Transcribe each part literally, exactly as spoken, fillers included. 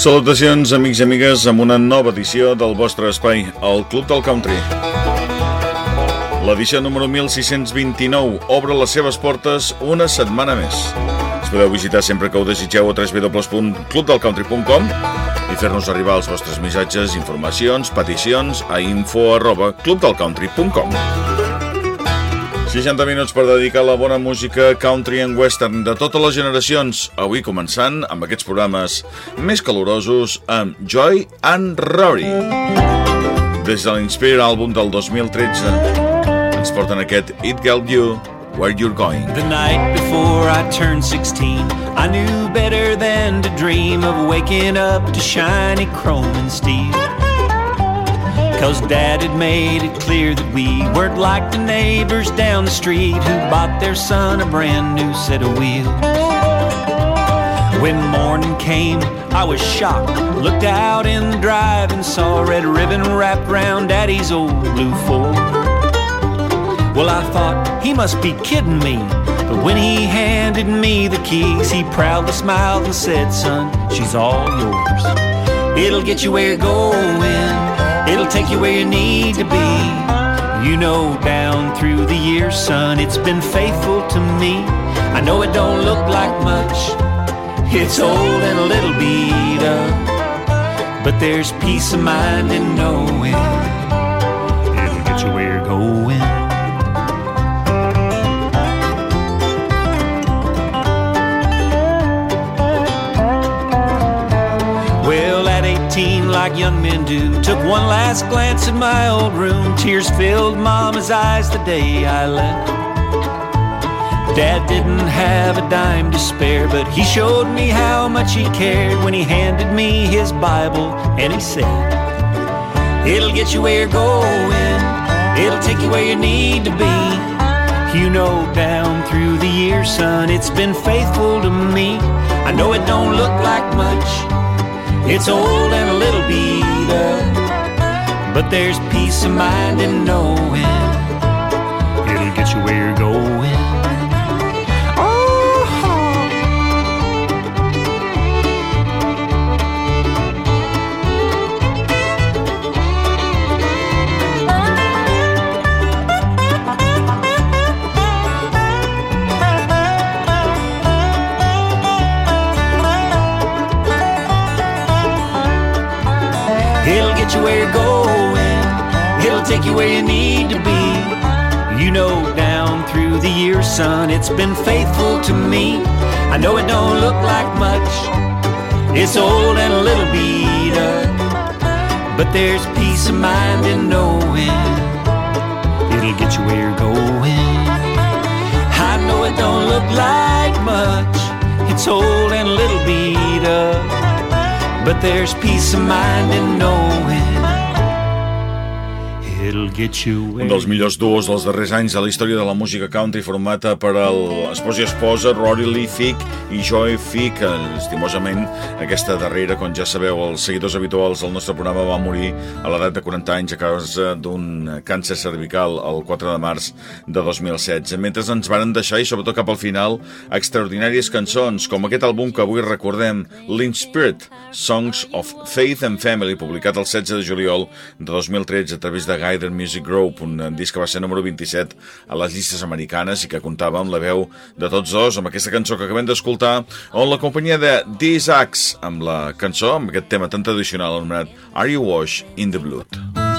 Salutacions, amics i amigues, amb una nova edició del vostre espai, el Club del Country. L'edició número mil sis-cents vint-i-nou obre les seves portes una setmana més. Ens podeu visitar sempre que ho desitgeu a w w w punt club del country punt com i fer-nos arribar els vostres missatges, informacions, peticions a info arroba club del country punt com. seixanta minuts per dedicar la bona música country and western de totes les generacions. Avui començant amb aquests programes més calorosos amb Joy and Rory. Des de l'Inspire àlbum del dos mil tretze ens porten aquest It Got You Where You're Going. The night before I turned sixteen, I knew better than to dream of waking up to shiny chrome and steel. Cause Dad had made it clear that we weren't like the neighbors down the street who bought their son a brand new set of wheels. When morning came, I was shocked. Looked out in the drive and saw a red ribbon wrapped round Daddy's old blue Ford. Well, I thought, he must be kidding me. But when he handed me the keys, he proudly smiled and said, son, she's all yours. It'll get you where you're going. It'll take you where you need to be. You know, down through the years, son, it's been faithful to me. I know it don't look like much. It's old and a little beat up, but there's peace of mind in knowing it'll get you where you're going. Like young men do, took one last glance at my old room. Tears filled Mama's eyes the day I left. Dad didn't have a dime to spare, but he showed me how much he cared when he handed me his Bible and he said, it'll get you where you're going. It'll take you where you need to be. You know, down through the years, son, it's been faithful to me. I know it don't look like much. It's old and a little beat up, but there's peace of mind in knowing it'll get you where you're going. Where you're going, it'll take you where you need to be. You know, down through the years, son, it's been faithful to me. I know it don't look like much. It's old and a little beat up, but there's peace of mind in knowing it'll get you where you're going. I know it don't look like much. It's old and a little beat up, but there's peace of mind in knowing it'll get you where... Un dels millors duos dels darrers anys de la història de la música country, formata per el espòs i esposa Rory Lee Fick i Joy Fick. Estimosament, aquesta darrera, com ja sabeu, els seguidors habituals del nostre programa, va morir a l'edat de quaranta anys a causa d'un càncer cervical el quatre de març de dos mil setze. Mentre ens varen deixar, i sobretot cap al final, extraordinàries cançons, com aquest àlbum que avui recordem, l'Inspired, Songs of Faith and Family, publicat el setze de juliol de dos mil tretze a través de Guy Music Group, un disc que va ser número vint-i-set a les llistes americanes i que comptava amb la veu de tots dos, amb aquesta cançó que acabem d'escoltar, on la companyia de These Axe, amb la cançó, amb aquest tema tan tradicional anomenat Are You Washed in the Blood?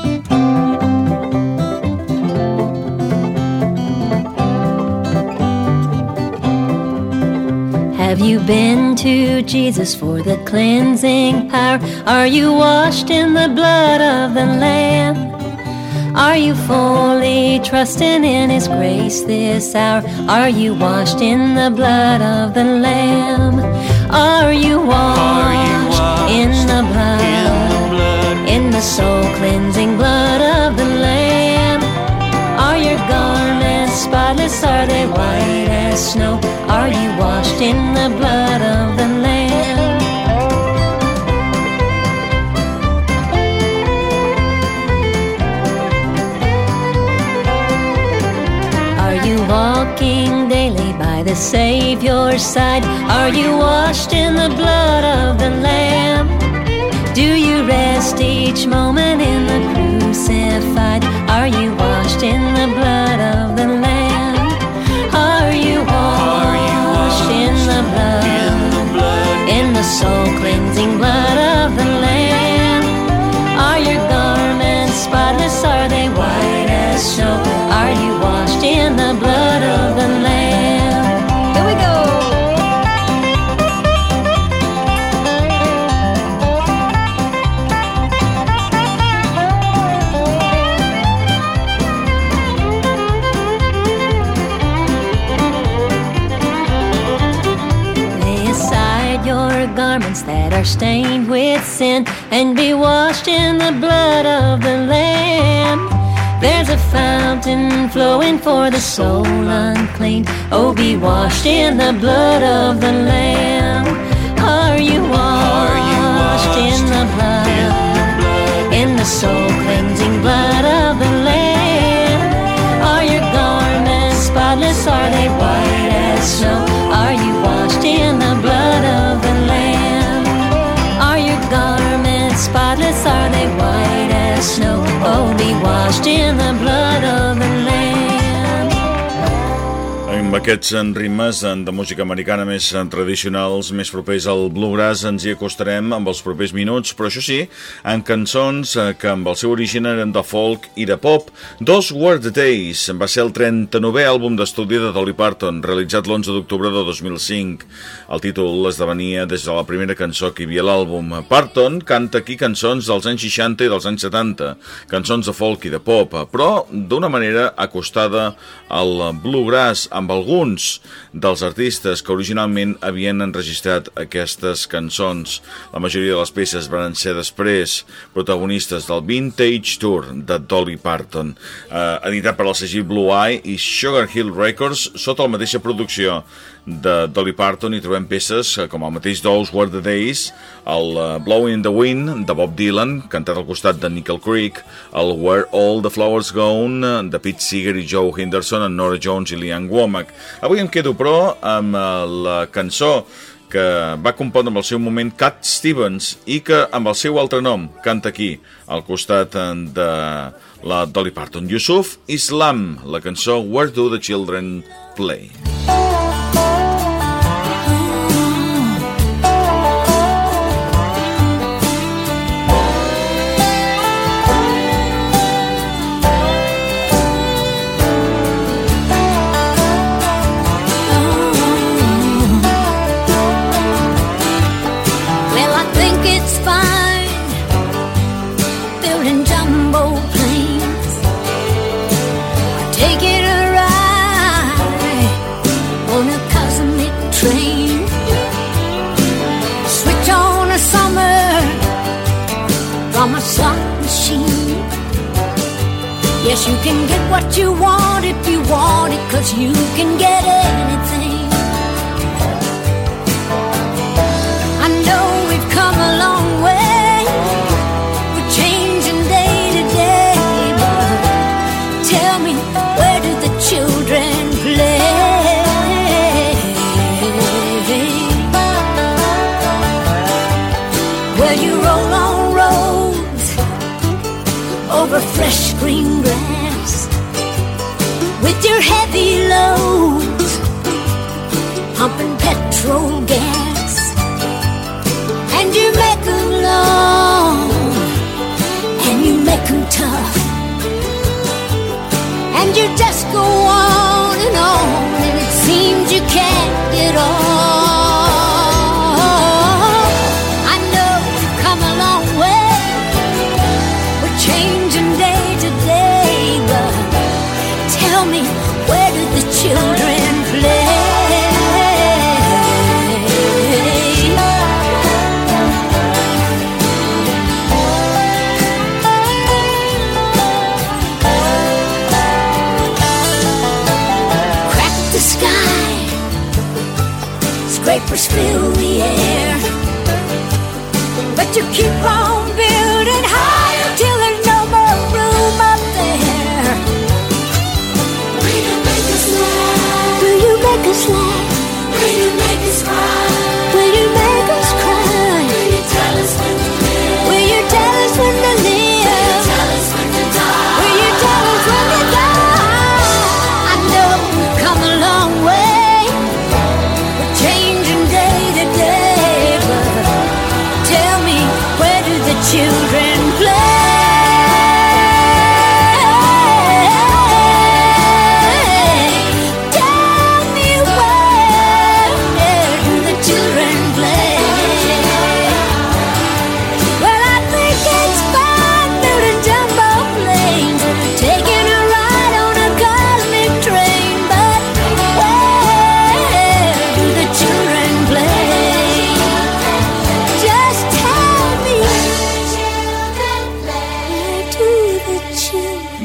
Have you been to Jesus for the cleansing power? Are you washed in the blood of the Lamb? Are you fully trusting in His grace this hour? Are you washed in the blood of the Lamb? Are you washed, Are you washed in the blood, in the, blood, in the soul-cleansing blood of the Lamb? Are your garments spotless? Are they white as snow? Are you washed in the blood of the Lamb? Walking daily by the Savior's side? Are you washed in the blood of the Lamb? Do you rest each moment in the crucified? Are you washed in the blood of the Lamb? Are you washed in the blood, in the soul-cleansing blood of the Lamb? Are your garments spotless? Are they white as snow? Are you washed in the blood of the Lamb? Here we go! Garments that are stained with sin, and be washed in the blood of the Lamb. There's a fountain flowing for the soul unclean. Oh, be washed in the blood of the Lamb. Are you washed, are you washed in the blood, in the, blood, in the soul cleansing blood of the Lamb? Are your garments spotless? Are they white as snow? Are you washed in the blood of the Lamb? Are your garments spotless? Are they white as snow? Oh, be washed in the blood of the Lamb. Amb aquests ritmes de música americana més tradicionals, més propers al bluegrass, ens hi acostarem amb els propers minuts, però això sí, en cançons que amb el seu origen eren de folk i de pop. Those Were the Days va ser el trenta-novè àlbum d'estudi de Dolly Parton, realitzat l'onze d'octubre de dos mil cinc. El títol esdevenia des de la primera cançó que hi havia a l'àlbum. Parton canta aquí cançons dels anys seixanta i dels anys setanta, cançons de folk i de pop, però d'una manera acostada al bluegrass, amb alguns dels artistes que originalment havien enregistrat aquestes cançons. La majoria de les peces van ser després protagonistes del Vintage Tour de Dolly Parton, eh, editat per al segell Blue Eye i Sugar Hill Records, sota la mateixa producció de Dolly Parton. Hi trobem peces com el mateix Those Were the Days, el uh, Blowing in the Wind de Bob Dylan, cantat al costat de Nickel Creek, el Where All the Flowers Gone de Pete Seeger i Joe Henderson, en Norah Jones i Leanne Womack. Avui em quedo, però, amb uh, la cançó que va compondre amb el seu moment Cat Stevens i que amb el seu altre nom canta aquí al costat de la Dolly Parton. Yusuf Islam, la cançó Where Do the Children Play? Yes, you can get what you want if you want it, 'cause you can get anything. I know we've come a long way, we're changing day to day, but tell me, where do the children play? Well, you roll on roads over fresh green grass with your heavy loads, pumping petrol gas, and you make them long and you make them tough, and you just go on and on, and it seems you can't get off. I know you've come a long way, we're changing day to day, but tell me, where do the children play? Crack the sky, scrapers fill the air, but you keep on building higher till there's no more room up there. Will you make us laugh? Will you make us laugh?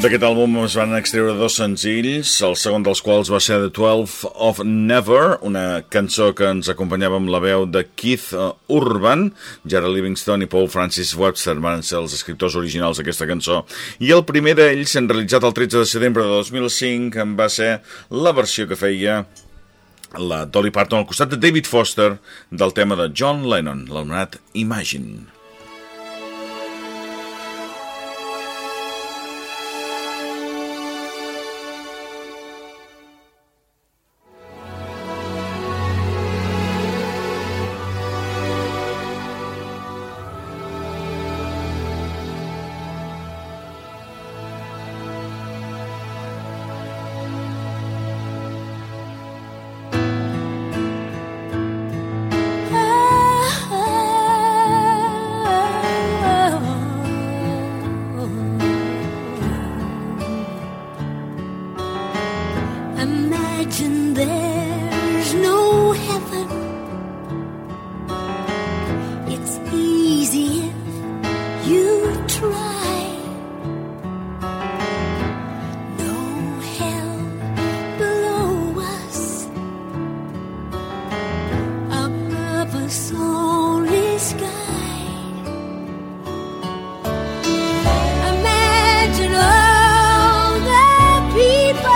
D'aquest àlbum es van extreure dos senzills, el segon dels quals va ser The Twelve of Never, una cançó que ens acompanyava amb la veu de Keith Urban. Gerald Livingston i Paul Francis Webster van ser els escriptors originals d'aquesta cançó. I el primer d'ells, en realitzat el tretze de setembre de dos mil cinc, en va ser la versió que feia la Dolly Parton al costat de David Foster del tema de John Lennon, l'anomenat Imagine. Imagine there's no heaven. It's easy if you try. No hell below us. Above us only sky. Imagine all the people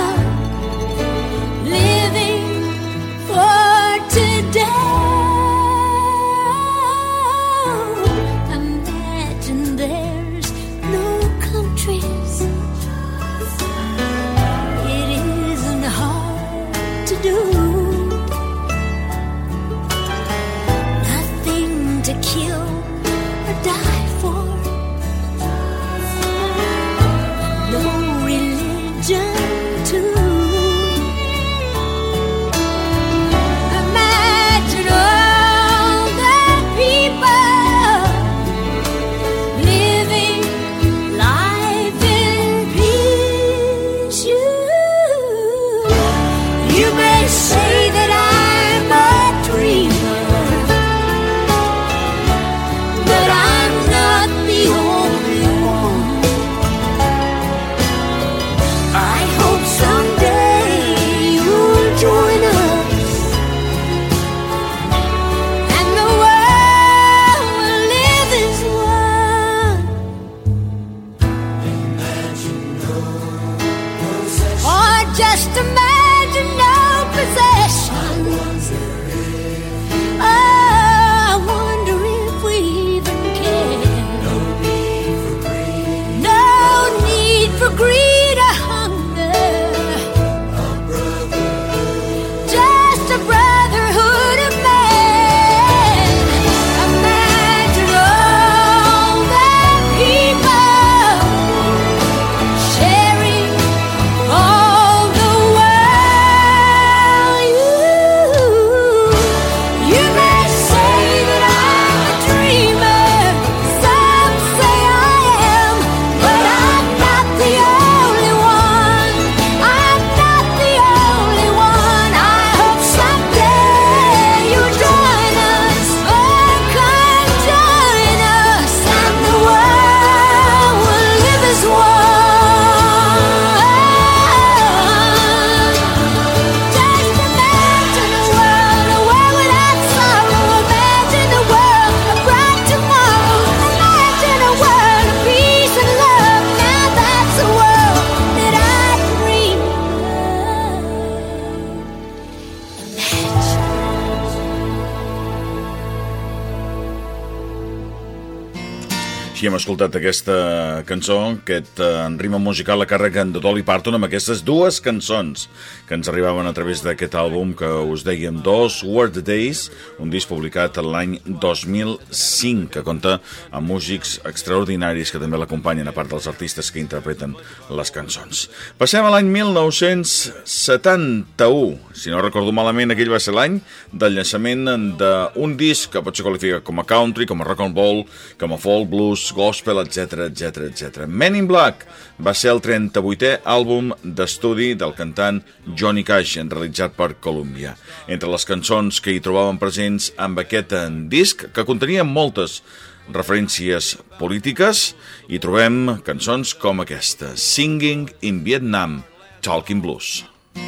Aquí hem escoltat aquesta cançó, aquest en rima musical a càrrec de Dolly Parton, amb aquestes dues cançons que ens arribaven a través d'aquest àlbum que us dèiem, Those Were the Days, un disc publicat l'any dos mil cinc, que compta amb músics extraordinaris que també l'acompanyen, a part dels artistes que interpreten les cançons. Passem a l'any mil nou-cents setanta-u. Si no recordo malament, aquell va ser l'any del llançament d'un disc que pot ser qualificat com a country, com a rock and roll, com a folk, blues, gospel, etc, etc, etcètera. Men in Black va ser el trenta-vuitè àlbum d'estudi del cantant Johnny Cash, realitzat per Columbia. Entre les cançons que hi trobaven presents amb aquest disc, que contenia moltes referències polítiques i trobem cançons com aquesta, Singing in Vietnam, Talking Blues.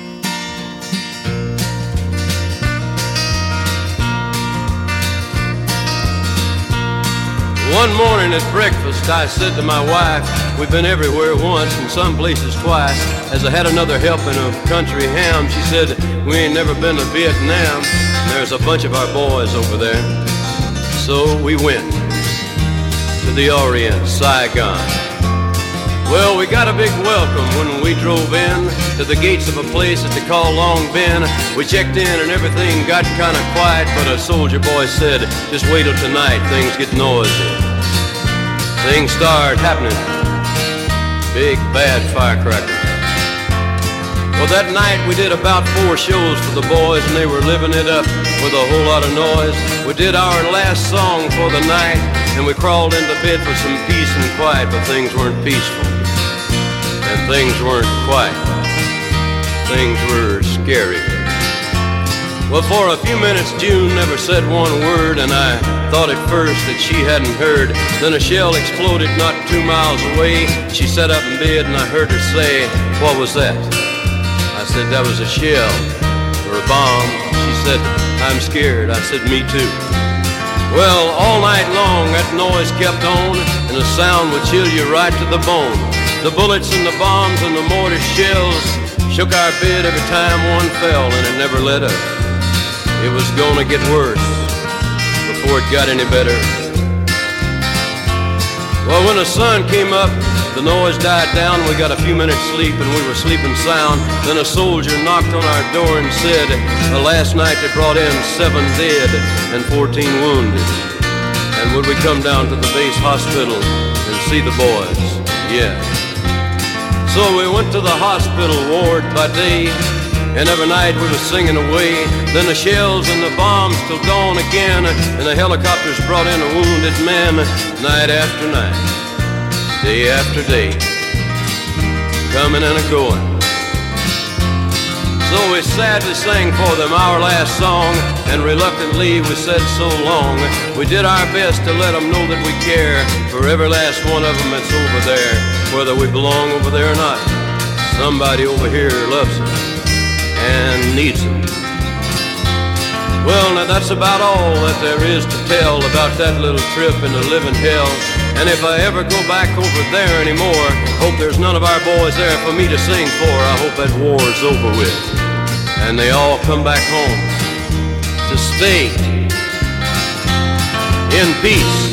One morning at breakfast I said to my wife, we've been everywhere once and some places twice. As I had another helping of country ham, she said, we ain't never been to Vietnam. There's a bunch of our boys over there. So we went to the Orient, Saigon. Well, we got a big welcome when we drove in to the gates of a place that they call Long Ben. We checked in and everything got kind of quiet, but a soldier boy said, just wait till tonight, things get noisy. Things start happening, big bad firecrackers. Well, that night we did about four shows for the boys and they were living it up with a whole lot of noise. We did our last song for the night and we crawled into bed for some peace and quiet, but things weren't peaceful. And things weren't quiet. Things were scary. Well, for a few minutes June never said one word, and I thought at first that she hadn't heard. Then a shell exploded not two miles away. She sat up in bed and I heard her say, what was that? I said, that was a shell or a bomb. She said, I'm scared. I said, me too. Well, all night long that noise kept on, and the sound would chill you right to the bone. The bullets and the bombs and the mortar shells shook our bed every time one fell, and it never let up. It was gonna get worse before it got any better. Well, when the sun came up, the noise died down. We got a few minutes sleep and we were sleeping sound. Then a soldier knocked on our door and said, uh, last night they brought in seven dead and fourteen wounded. And would we come down to the base hospital and see the boys? Yeah. So we went to the hospital ward by day, and every night we were singing away. Then the shells and the bombs till dawn again, and the helicopters brought in a wounded man. Night after night, day after day, coming and a-going. So we sadly sang for them our last song, and reluctantly we said so long. We did our best to let them know that we care for every last one of them that's over there. Whether we belong over there or not, somebody over here loves them and needs them. Well, now that's about all that there is to tell about that little trip into living hell. And if I ever go back over there anymore, hope there's none of our boys there for me to sing for. I hope that war's over with and they all come back home to stay in peace.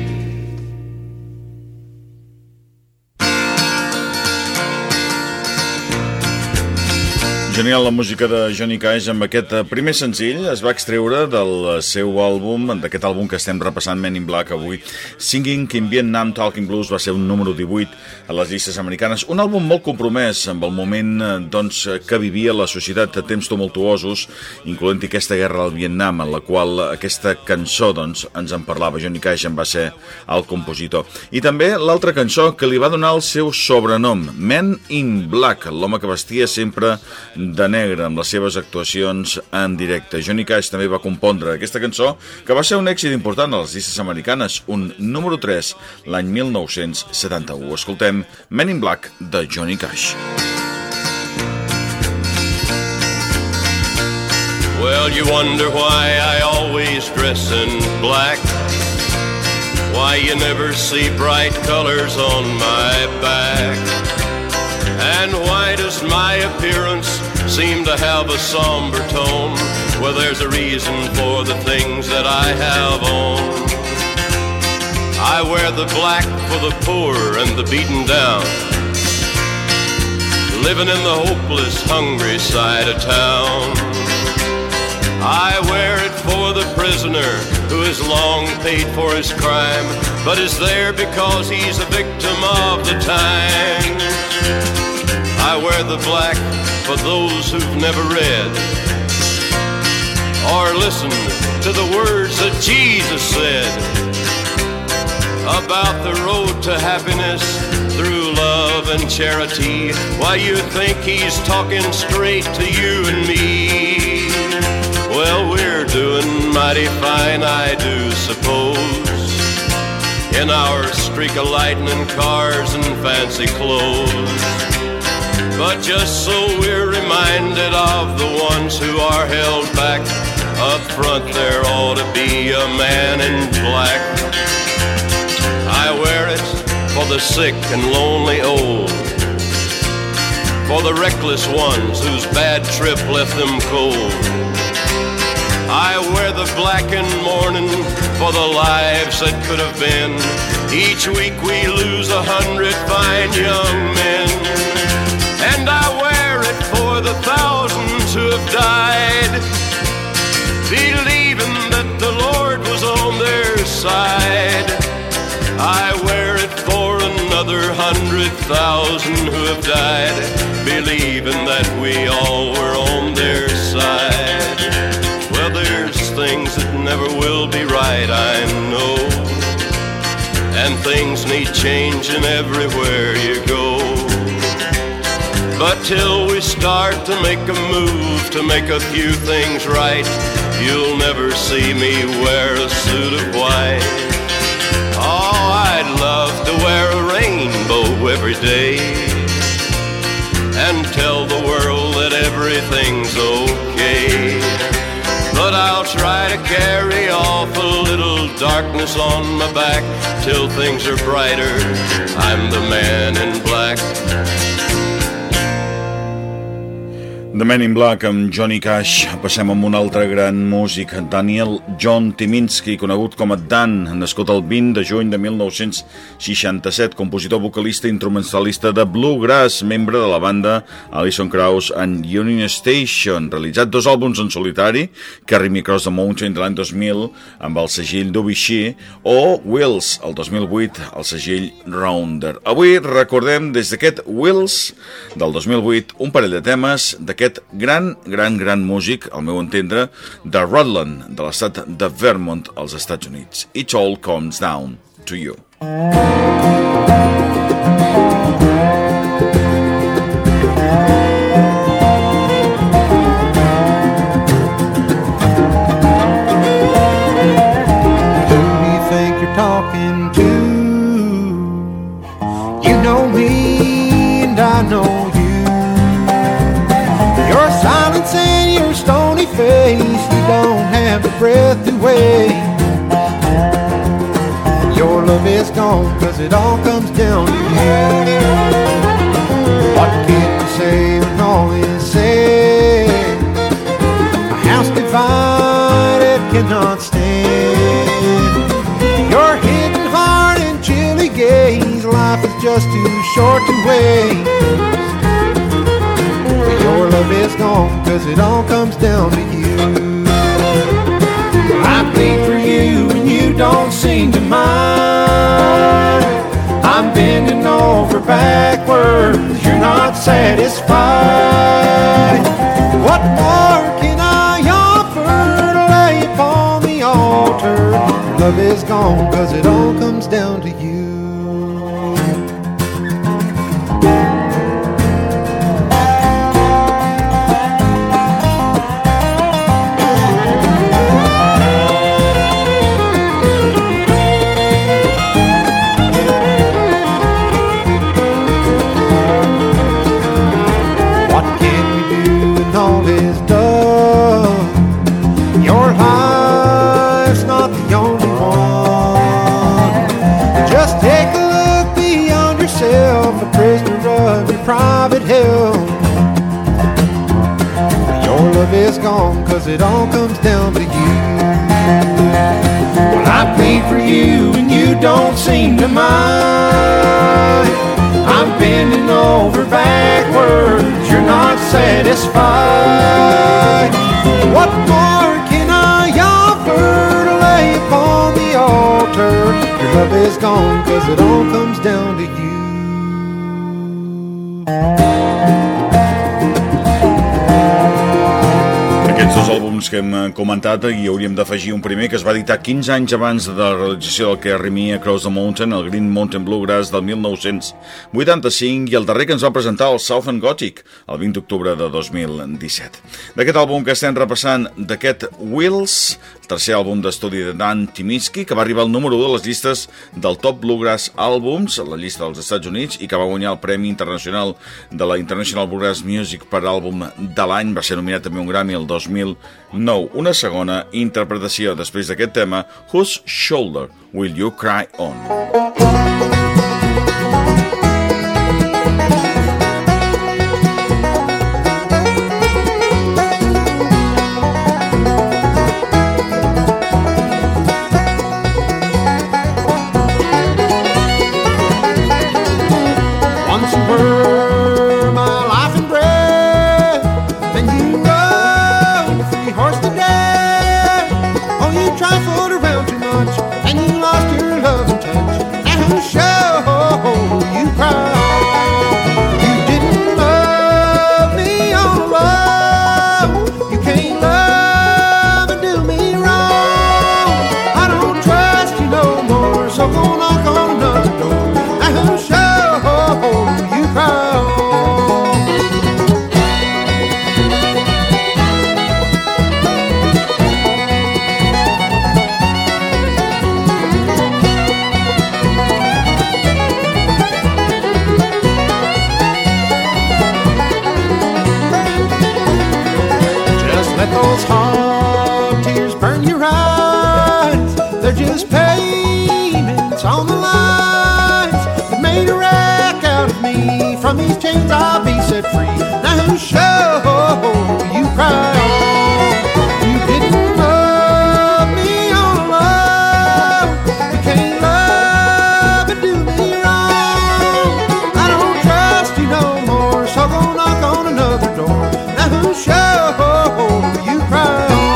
Genial la música de Johnny Cash amb aquest primer senzill. Es va extreure del seu àlbum, d'aquest àlbum que estem repassant, Men in Black, avui. Singing in Vietnam, Talking Blues va ser un número divuit a les llistes americanes. Un àlbum molt compromès amb el moment doncs, que vivia la societat de temps tumultuosos, incloent-hi aquesta guerra al Vietnam, en la qual aquesta cançó doncs, ens en parlava. Johnny Cash en va ser el compositor. I també l'altra cançó que li va donar el seu sobrenom, Men in Black, l'home que vestia sempre de negre amb les seves actuacions en directe. Johnny Cash també va compondre aquesta cançó, que va ser un èxit important a les llistes americanes, un número tres l'any mil nou-cents setanta-u. Escoltem Men in Black de Johnny Cash. Well, you wonder why I always dress in black, why you never see bright colors on my back, and why does my appearance seem to have a somber tone? Well, there's a reason for the things that I have on. I wear the black for the poor and the beaten down, living in the hopeless, hungry side of town. I wear it for the prisoner who has long paid for his crime, but is there because he's a victim of the times. I wear the black for those who've never read or listened to the words that Jesus said about the road to happiness through love and charity. Why, you think he's talking straight to you and me? Well, we're doing mighty fine, I do suppose. in our streak of lightning cars and fancy clothes. But just so we're reminded of the ones who are held back, up front there ought to be a man in black. I wear it for the sick and lonely old, for the reckless ones whose bad trip left them cold. I wear the blackened mourning for the lives that could have been. Each week we lose a hundred fine young men. And I wear it for the thousands who have died, believing that the Lord was on their side. I wear it for another hundred thousand who have died, believing that we all were on their side. Well, there's things that never will be right, I know, and things need changing everywhere you go. But till we start to make a move to make a few things right, you'll never see me wear a suit of white. Oh, I'd love to wear a rainbow every day and tell the world that everything's okay. But I'll try to carry off a little darkness on my back till things are brighter. I'm the man in black. The Man in Black amb Johnny Cash. Passem amb un altre gran músic, Daniel John Tyminski, conegut com a Dan, nascut el vint de juny de mil nou-cents seixanta-set, compositor, vocalista i instrumentalista de bluegrass, membre de la banda Alison Krauss and Union Station, realitzat dos àlbums en solitari, Carry Me Across the Mountain de l'any dos mil amb el segell Dubishy, o Wheels, el dos mil vuit, el segell Rounder. Avui recordem des d'aquest Wheels del dos mil vuit un parell de temes d'aquest gran, gran, gran músic, al meu entendre, de Rutland, de l'estat de Vermont, als Estats Units. It All Comes Down to You. Who do you think you're talking to? You know me and I know you. Your silence and your stony face, you don't have a breath to waste. Your love is gone, cause it all comes down to you. What can you say when all is said? A house divided cannot stand. Your hidden heart and chilly gaze, life is just too short to waste. Your love is gone, cause it all comes down to you. I plead for you and you don't seem to mind. I'm bending over backwards, you're not satisfied. What more can I offer to lay upon the altar? Your love is gone, cause it all comes down to you. Private hell. Your love is gone, cause it all comes down to you. Well, I plead for you and you don't seem to mind. I'm bending over backwards, you're not satisfied. What more can I offer to lay upon the altar? Your love is gone, cause it all comes down to you. àlbums que hem comentat, i hauríem d'afegir un primer que es va editar quinze anys abans de la realització del Carry Me Across the Mountain, el Green Mountain Bluegrass del mil nou-cents vuitanta-cinc, i el darrer que ens va presentar el Southern Gothic el vint d'octubre de dos mil disset. D'aquest àlbum que estem repassant, d'aquest Wheels, el tercer àlbum d'estudi de Dan Tyminski, que va arribar al número u de les llistes del Top Bluegrass Albums, la llista dels Estats Units, i que va guanyar el Premi Internacional de la International Bluegrass Music per àlbum de l'any. Va ser nominat també un Grammy el dos mil nou. Una segona interpretació després d'aquest tema, Whose Shoulder Will You Cry On? From these chains I'll be set free. Now whose shoulder you cry on? You didn't love me all alone. You can't love and do me wrong. I don't trust you no more, so go knock on another door. Now whose shoulder you cry on?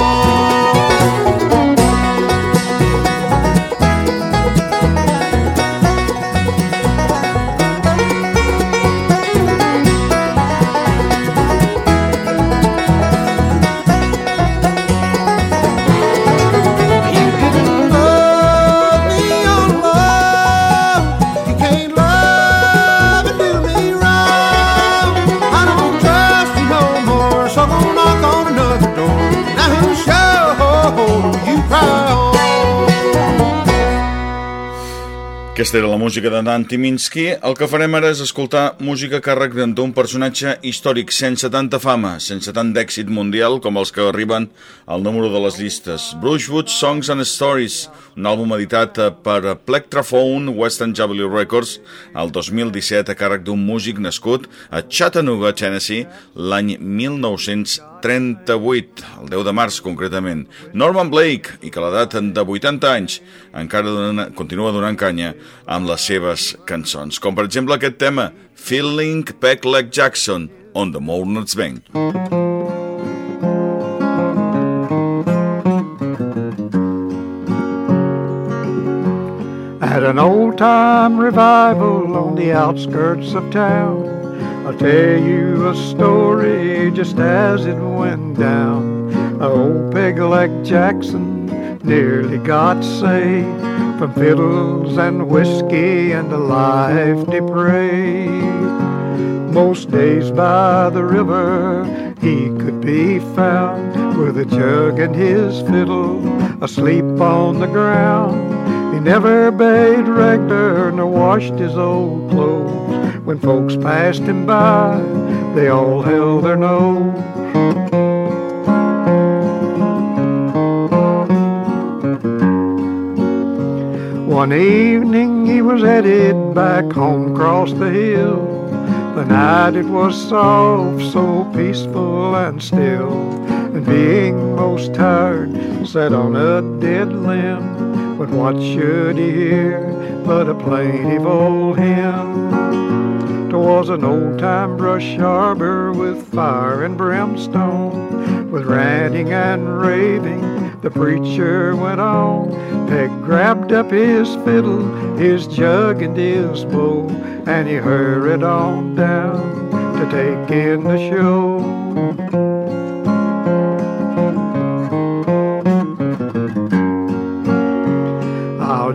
Aquesta era la música de Dan Tyminski. El que farem ara és escoltar música a càrrec d'un personatge històric sense tanta fama, sense tant d'èxit mundial com els que arriben al número de les llistes. Brushwood Songs and Stories, un àlbum editat per Plectraphone Western Jubilee Records el dos mil disset a càrrec d'un músic nascut a Chattanooga, Tennessee, l'any mil nou-cents trenta-vuit, el deu de març concretament. Norman Blake, i que a l'edat de vuitanta anys encara dona, continua donant canya amb les seves cançons, com per exemple aquest tema, Feeling Peg Leg Jackson, on the Mourners Bank. At an old-time revival on the outskirts of town, I'll tell you a story just as it went down. Old Peg-Leg Jackson nearly got saved from fiddles and whiskey and a life depraved. Most days by the river he could be found, with a jug and his fiddle asleep on the ground. He never bathed regular nor washed his old clothes. When folks passed him by, they all held their nose. One evening he was headed back home across the hill. The night it was soft, so peaceful and still, and being most tired, sat on a dead limb. But what should he hear but a plaintive old hymn? 'Twas an old-time brush arbor with fire and brimstone, with ranting and raving the preacher went on. Peg grabbed up his fiddle, his jug and his bow, and he hurried on down to take in the show.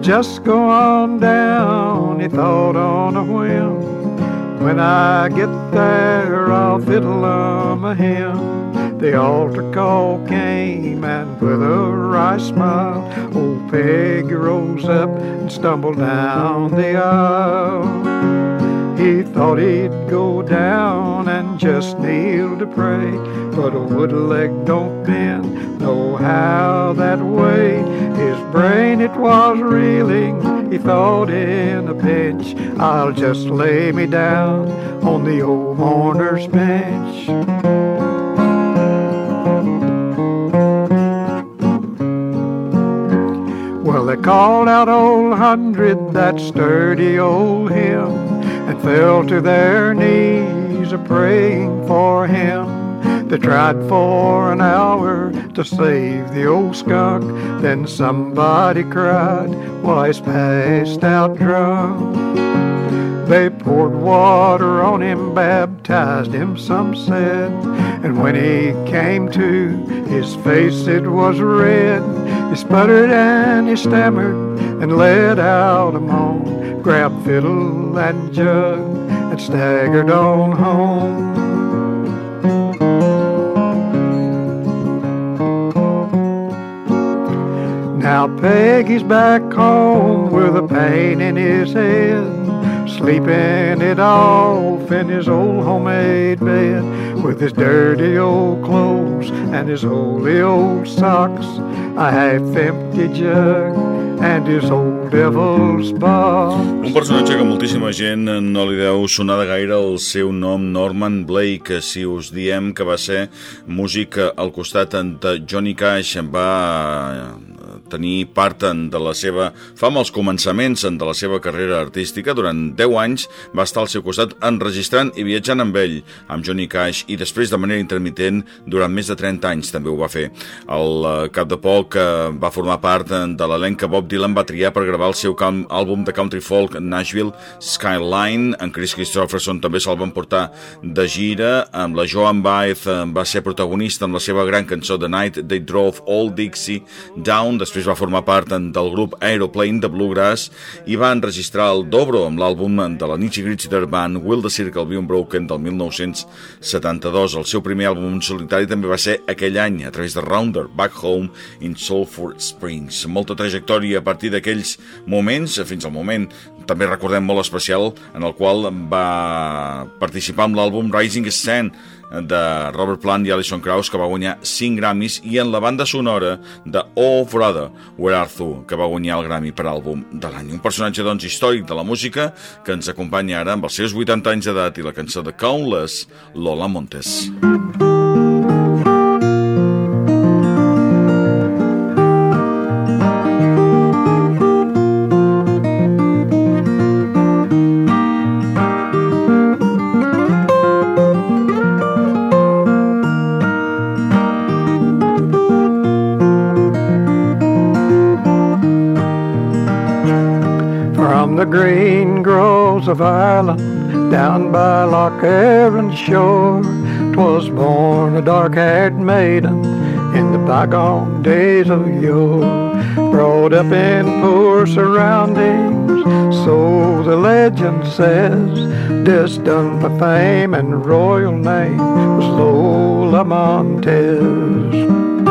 just go on down, he thought on a whim. When I get there, I'll fiddle 'em a hymn. The altar call came, and with a wry smile, old Peggy rose up and stumbled down the aisle. He thought he'd go down and just kneel to pray, but a wooden leg don't bend no how that way. His brain it was reeling, he thought in a pinch, I'll just lay me down on the old mourner's bench. Well, they called out Old Hundred, that sturdy old hymn, and fell to their knees a-praying for him. They tried for an hour to save the old skunk, then somebody cried, "Why, he's passed out drunk." They poured water on him, baptized him, some said, and when he came to, his face it was red. He sputtered and he stammered and let out a moan, grabbed fiddle and jug and staggered on home. Now Peggy's back home with a pain in his head, sleeping it off in his old homemade bed, with his dirty old clothes and his holy old socks, a half-empty jug and his old devil's box. Un personatge que moltíssima gent no li deu sonar de gaire el seu nom, Norman Blake. Si us diem que va ser músic al costat de Johnny Cash, va tenir part de la seva fama als començaments de la seva carrera artística. Durant deu anys va estar al seu costat enregistrant i viatjant amb ell, amb Johnny Cash, i després de manera intermitent durant més de trenta anys també ho va fer. Al cap de poc va formar part de l'elenc que Bob Dylan va triar per gravar el seu àlbum de country folk Nashville Skyline. En Chris Christopherson també se'l van portar de gira. Amb la Joan Baez va ser protagonista amb la seva gran cançó The Night They Drove Old Dixie Down. Després va formar part del grup Aeroplane de Bluegrass i va enregistrar el dobro amb l'àlbum de la Nitty Gritty Dirt Band Will the Circle Be Unbroken del mil nou-cents setanta-dos. El seu primer àlbum en solitari també va ser aquell any a través de Rounder Back Home in Sulphur Springs. Molta trajectòria a partir d'aquells moments fins al moment també recordem molt especial en el qual va participar amb l'àlbum Rising Sun de Robert Plant i Alison Krauss, que va guanyar cinc Grammys, i en la banda sonora de Oh Brother, Where Art Thou, que va guanyar el Grammy per àlbum de l'any. Un personatge, doncs, històric de la música que ens acompanya ara amb els seus vuitanta anys d'edat i la cançó de Countless, Lola Montes. The green groves of Ireland, down by Loch Erin's shore, 'twas born a dark-haired maiden in the bygone days of yore. Brought up in poor surroundings, so the legend says, destined for fame and royal name was Lola Montez.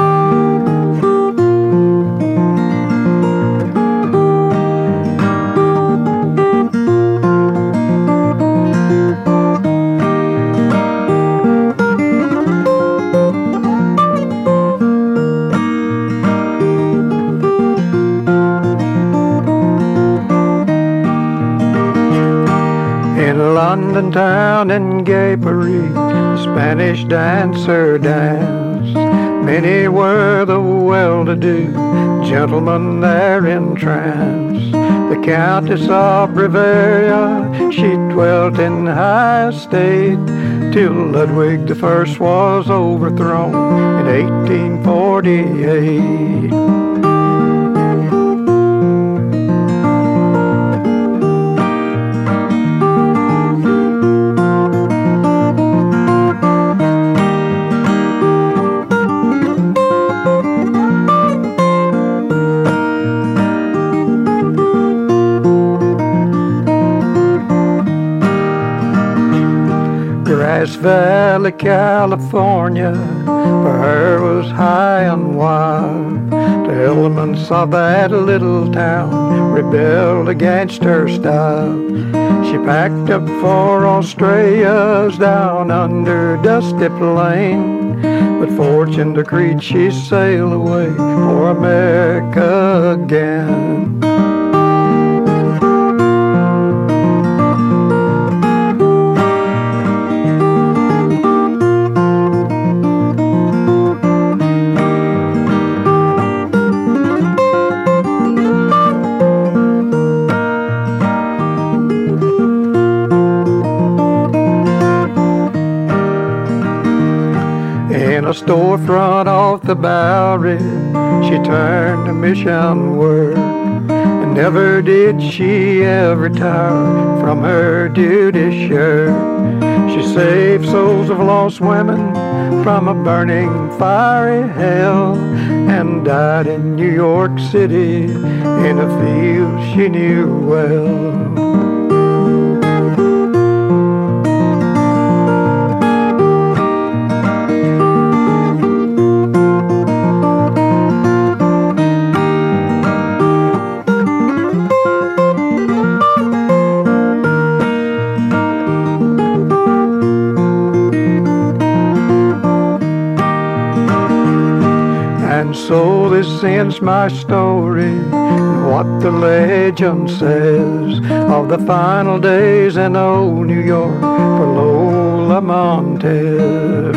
London town and gay Paris, the Spanish dancer danced. Many were the well-to-do gentlemen there entranced. The Countess of Bavaria, she dwelt in high estate, till Ludwig the First was overthrown in eighteen forty-eight. Grass Valley, California, for her was high and wide. The elements of that little town rebelled against her style. She packed up for Australia's down under Dusty Plain, but fortune decreed she sailed away for America again. In a storefront off the Bowery, she turned to mission work, and never did she ever tire from her duty shirt. She saved souls of lost women from a burning fiery hell, and died in New York City in a field she knew well. So this ends my story, and what the legend says of the final days in old New York for Lola Montez.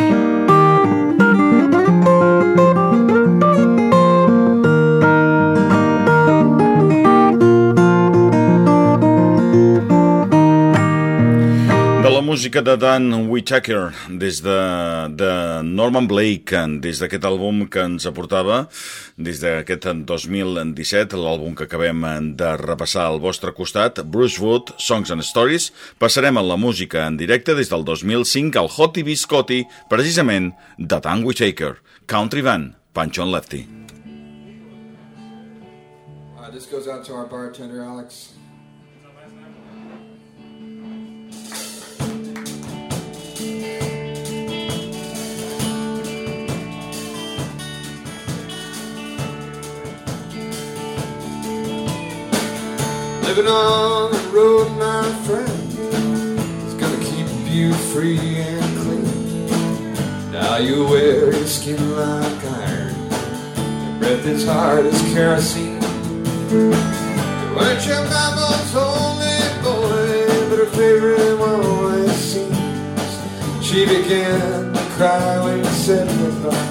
De la música de Dan Whitaker, des de, de Norman Blake, des d'aquest àlbum que ens aportava, des d'aquest dos mil disset, l'àlbum que acabem de repassar al vostre costat, Bruce Wood, Songs and Stories. Passarem a la música en directe des del dos mil cinc al Hottie Biscotti, precisament de Dan Whitaker, Country Band, Pancho and Lefty. Uh, this goes out to our bartender, Alex. Living on the road, my friend, is gonna keep you free and clean. Now you wear your skin like iron, your breath is hard as kerosene. You weren't your mama's only boy, but her favorite one always seems. She began to cry when you said goodbye,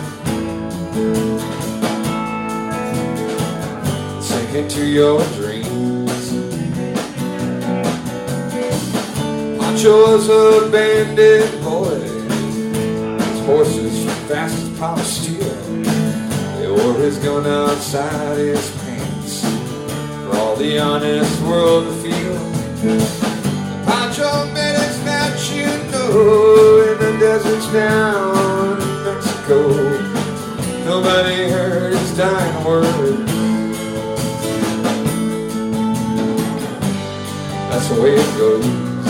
sink into your dreams. Pancho was a bandit boy, his horses fast as pop steel. They wore his gun outside his pants for all the honest world to feel. Pancho made his match, you know, in the deserts down in Mexico. Nobody heard his dying word. That's the way it goes.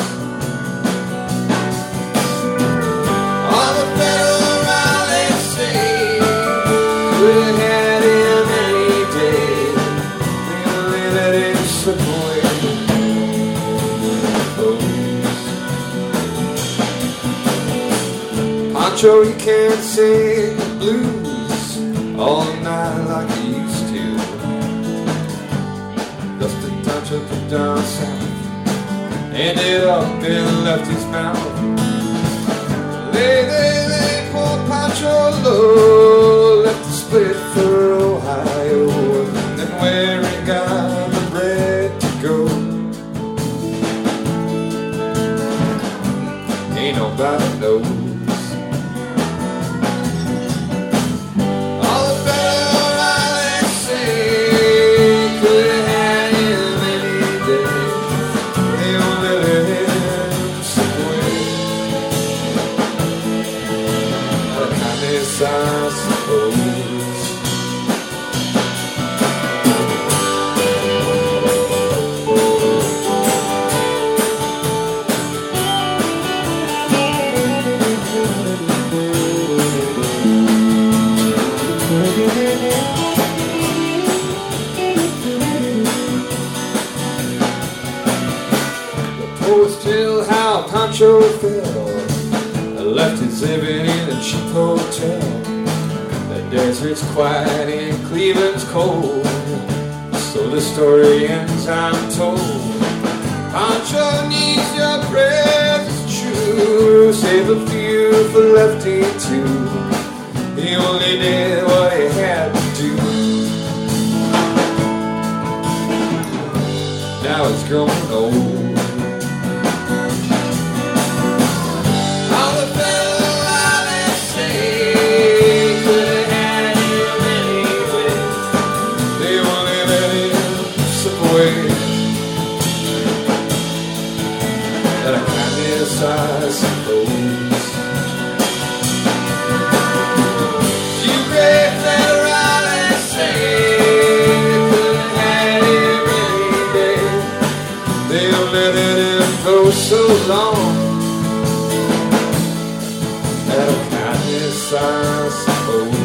Pancho, you can't sing the blues all night like you used to. Just a touch up and down south, ended up in Lefty's mouth. Lay, lay, lay, poor Pancho low, left to split for Ohio, and then where he got the bread to go, ain't nobody knows. I suppose. Lefty's living in a cheap hotel. The desert's quiet and Cleveland's cold. So the story ends, I'm told. Pancho needs your prayers, it's true. Save a few for Lefty too. He only did what he had to do. Now he's growing old. I suppose you break that Raleigh say they couldn't have him any day. They'll let him go so long. Out of kindness, I suppose.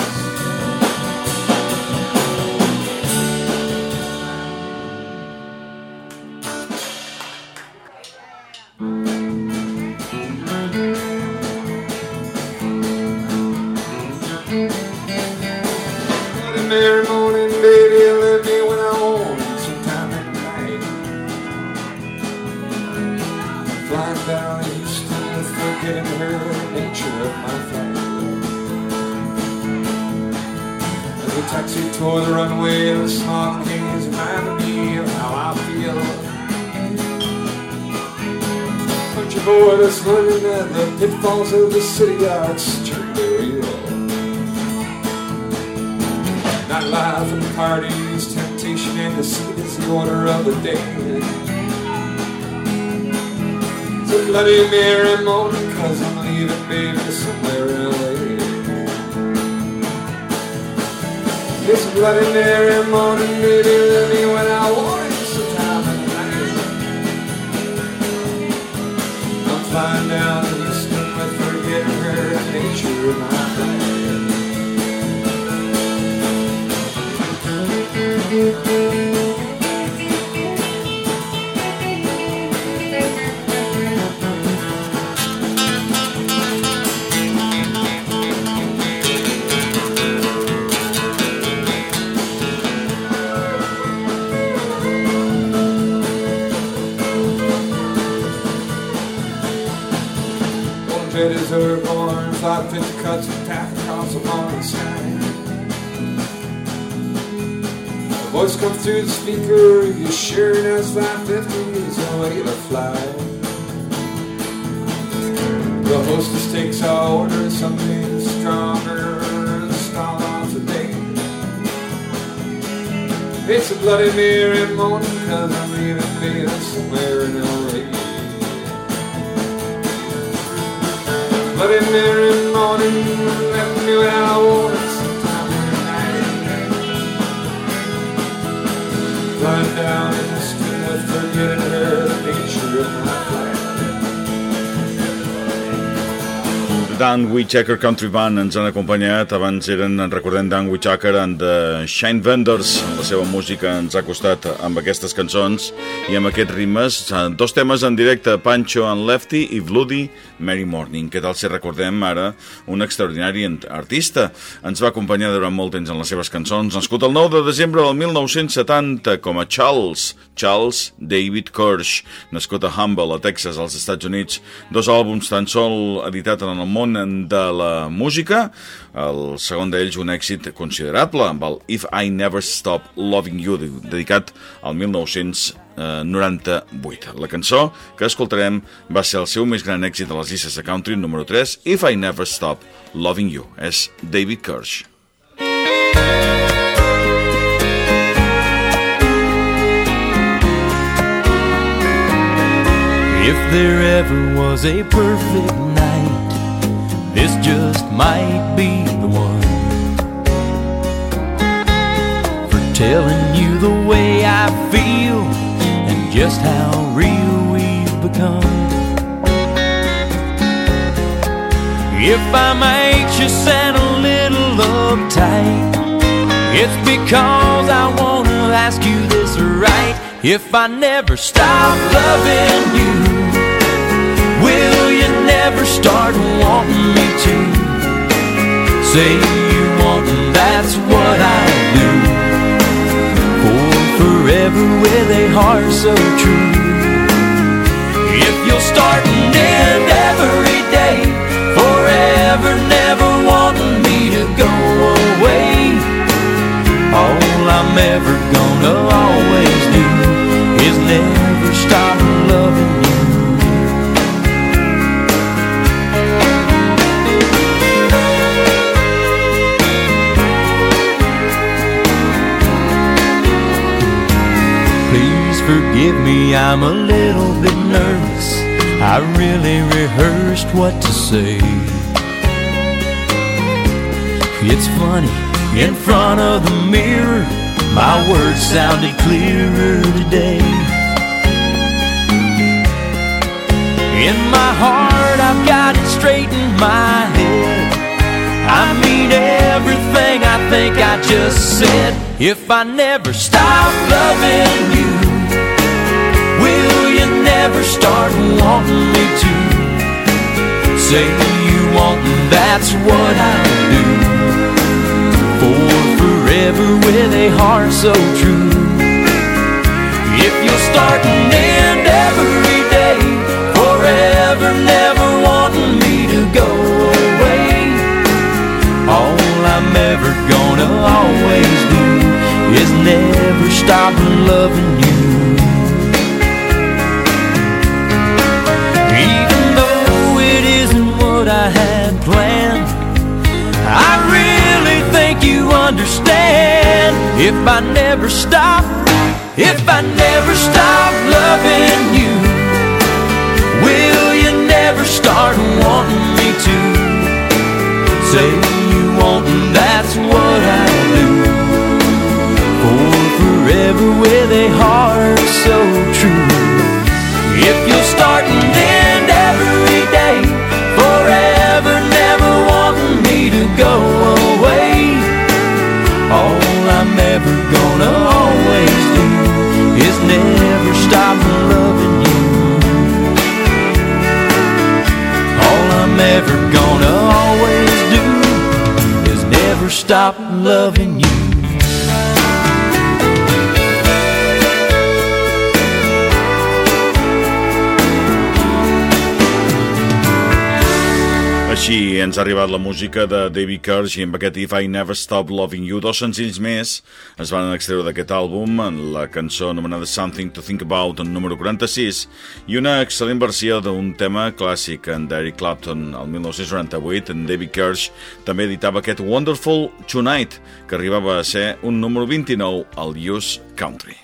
Every morning, baby, let me when I want sometime at night. Flying down to Houston with forgetting her, the nature of my flight. As we taxi toward the runway, the smog and haze reminded me of how I feel. Country boy that's running at the pitfalls of the city yards, strictly real. Nightlife and parties, temptation and deceit is the order of the day. It's a Bloody Mary morning, cause I'm leaving baby somewhere in L A. It's a Bloody Mary morning, baby, let me when I want it sometime at night. I'm flying down to Houston with forgetting her and nature of my life. Jetties are born, five fifty cuts and path across the morning sky. The voice comes through the speaker, you're sure that's five fifty is the way to fly. The hostess takes our order, something stronger to start off the day. It's a Bloody Mary morning, cause I'm leaving baby somewhere in L A. Bloody Mary morning, let me when I want it sometime at night. Flying down in the street with forgetting her, the nature of my flight. Dan Whittaker Country Band ens han acompanyat. Abans eren, recordem, Dan Whittaker and the Shine Vendors. La seva música ens ha costat amb aquestes cançons i amb aquests ritmes. Dos temes en directe, Pancho and Lefty i Bloody Mary Morning. Què tal si recordem ara un extraordinari artista? Ens va acompanyar durant molt temps en les seves cançons. Nascut el nou de desembre del mil nou-cents setanta com a Charles, Charles David Kirsch, nascut a Humble, a Texas, als Estats Units. Dos àlbums tan sol editat en el món de la música. El segon d'ells un èxit considerable amb el If I Never Stop Loving You, dedicat al mil nou-cents noranta-vuit. La cançó que escoltarem va ser el seu més gran èxit a les llistes de country, número tres, If I Never Stop Loving You. És David Kirsch. If there ever was a perfect night, this just might be the one for telling you the way I feel and just how real we've become. If I'm anxious and a little uptight, it's because I want to ask you this right. If I never stop loving you, will you never start wanting want me to. Say you want, and that's what I'll do. For forever with a heart so true. If you'll start and end every day, forever never wanting me to go away, all I'm ever gonna always do is never stop loving you. Please forgive me, I'm a little bit nervous. I really rehearsed what to say. It's funny, in front of the mirror, my words sounded clearer today. In my heart, I've got it straight in my head. I mean everything I think I just said. If I never stop loving you, will you never start wanting me to? Say you want, and that's what I'll do. For forever with a heart so true. If you'll start and end every day, forever never wanting me to go away, all I'm ever gonna always do is never stop loving you. Even though it isn't what I had planned, I really think you understand. If I never stop, if I never stop loving you, will you never start wanting me to? Say you won't, and that's what I'll do. For forever with a heart so true. If you'll start and end every day, forever never wanting me to go away, all I'm ever gonna always do is never stop loving you. All I'm ever gonna always do is never stop loving you. Així ens ha arribat la música de David Kirsch i amb aquest If I Never Stop Loving You. Dos senzills més es van extreure d'aquest àlbum, en la cançó anomenada Something to Think About, en número quaranta-sis, i una excel·lent versió d'un tema clàssic en Eric Clapton. El mil nou-cents noranta-vuit, en David Kirsch també editava aquest Wonderful Tonight, que arribava a ser un número vint-i-nou al U S Country.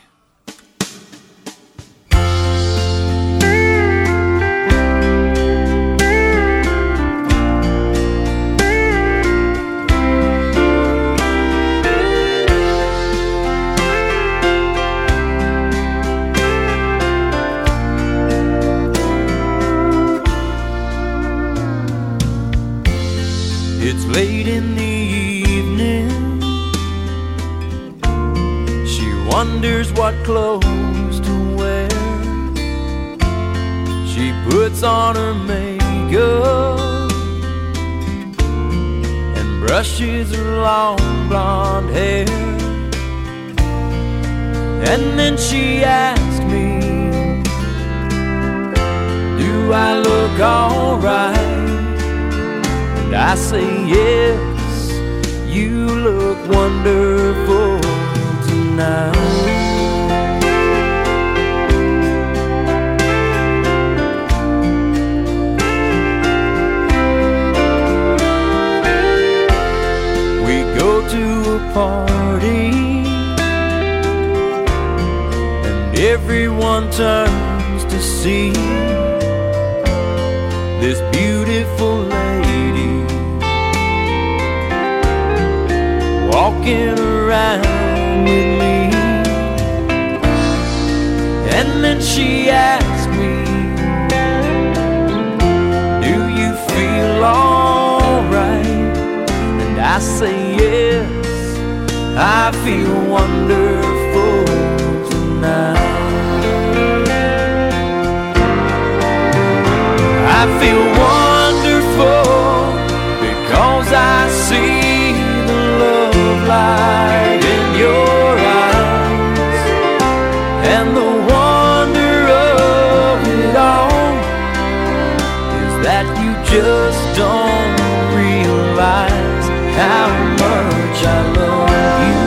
It's late in the evening. She wonders what clothes to wear. She puts on her makeup and brushes her long blonde hair. And then she asks me, do I look alright? I say yes, you look wonderful tonight. We go to a party and everyone turns to see this beautiful lady walking around with me. And then she asks me, do you feel alright? And I say yes, I feel wonderful tonight. I feel wonderful that you just don't realize how much I love you.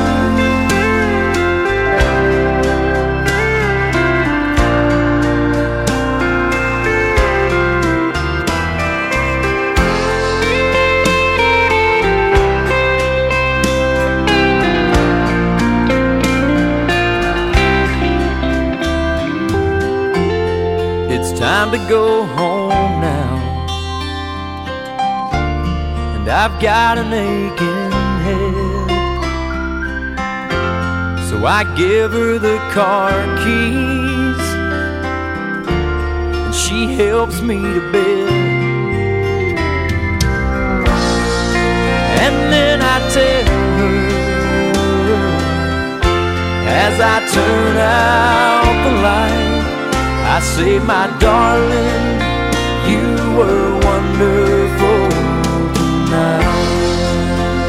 Time to go home now, and I've got an aching head, so I give her the car keys, and she helps me to bed, and then I tell her, as I turn out the light, I say, my darling, you were wonderful tonight.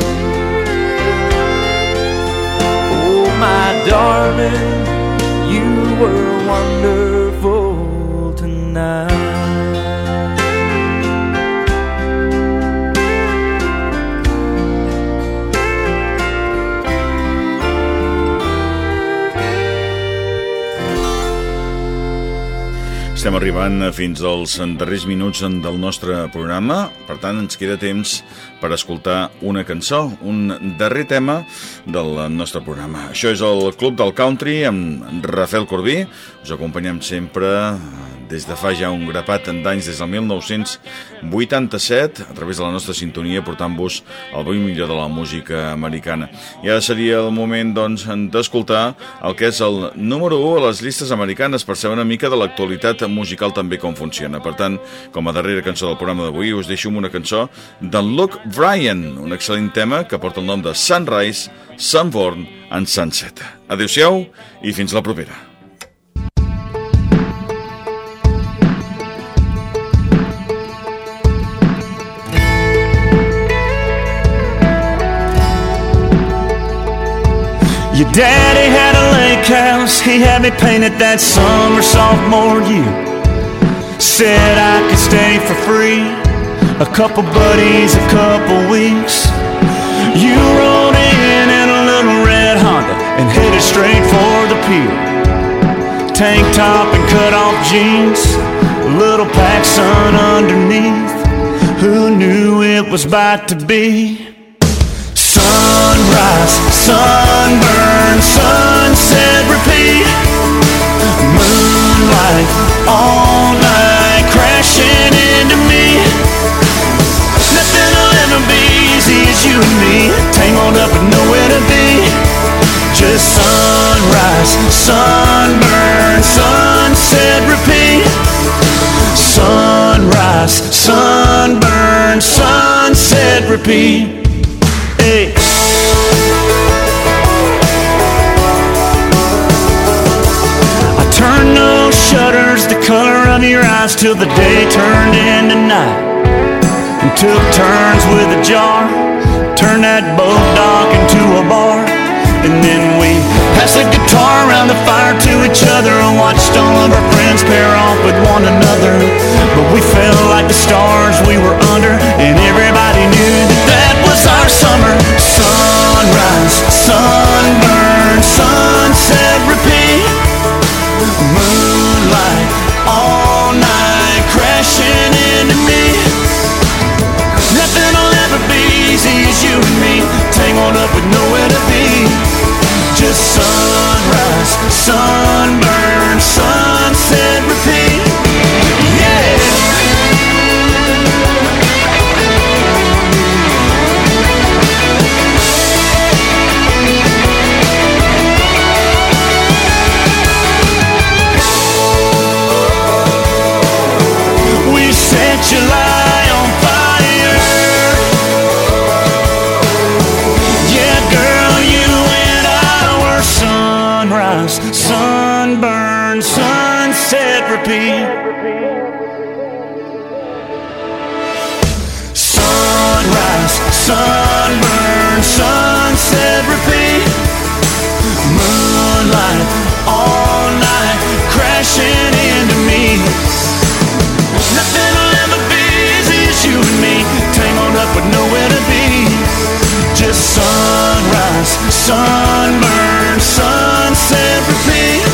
Oh, my darling, you were wonderful tonight. Estem arribant fins als darrers minuts del nostre programa, per tant ens queda temps per escoltar una cançó, un darrer tema del nostre programa. Això és el Club del Country amb Rafael Corbí. Us acompanyem sempre des de fa ja un grapat d'anys, des del mil nou-cents vuitanta-set, a través de la nostra sintonia, portant-vos el bo i millor de la música americana. I ara seria el moment, doncs, d'escoltar el que és el número u a les llistes americanes, per saber una mica de l'actualitat musical també com funciona. Per tant, com a darrera cançó del programa d'avui, us deixo amb una cançó d'en Luke Bryan, un excel·lent tema que porta el nom de Sunrise, Sunburn and Sunset. Adéu-siau i fins la propera. Your daddy had a lake house, he had me painted that summer sophomore year. Said I could stay for free, a couple buddies, a couple weeks. You rolled in in a little red Honda and headed straight for the pier. Tank top and cut off jeans, a little PacSun underneath. Who knew it was about to be? Sunrise, sunburn, sunset, repeat. Moonlight, all night, crashing into me. Nothing will ever be easy as you and me, tangled up with nowhere to be. Just sunrise, sunburn, sunset, repeat. Sunrise, sunburn, sunset, repeat. Hey. I turned those shutters the color of your eyes till the day turned into night, and took turns with a jar, turned that boat dock into a bar. And then we passed the guitar around the fire to each other and watched all of our friends pair off with one another. But we felt like the stars we were under, and everybody knew that that was our summer. Sunrise, sunburn, sunset, repeat. Moonlight, all night, crashing into me. Nothing will ever be easy as you and me, tangled up with nowhere to be. Just sunrise, sunburn, sunset, repeat. Yeah. We set July on fire. Yeah, girl, you and I were sunrise, sunburn, sunset, repeat. Sunrise, sunburn, sunset, repeat. Moonlight, all night, crashing into me. Nothing will ever be Sunburn, sunset, repeat.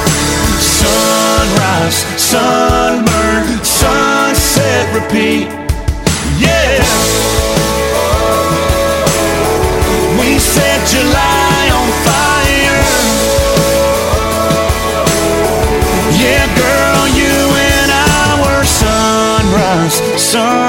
Sunrise, sunburn, sunset, repeat. Yeah. We set July on fire. Yeah, girl, you and I were sunrise, sunrise.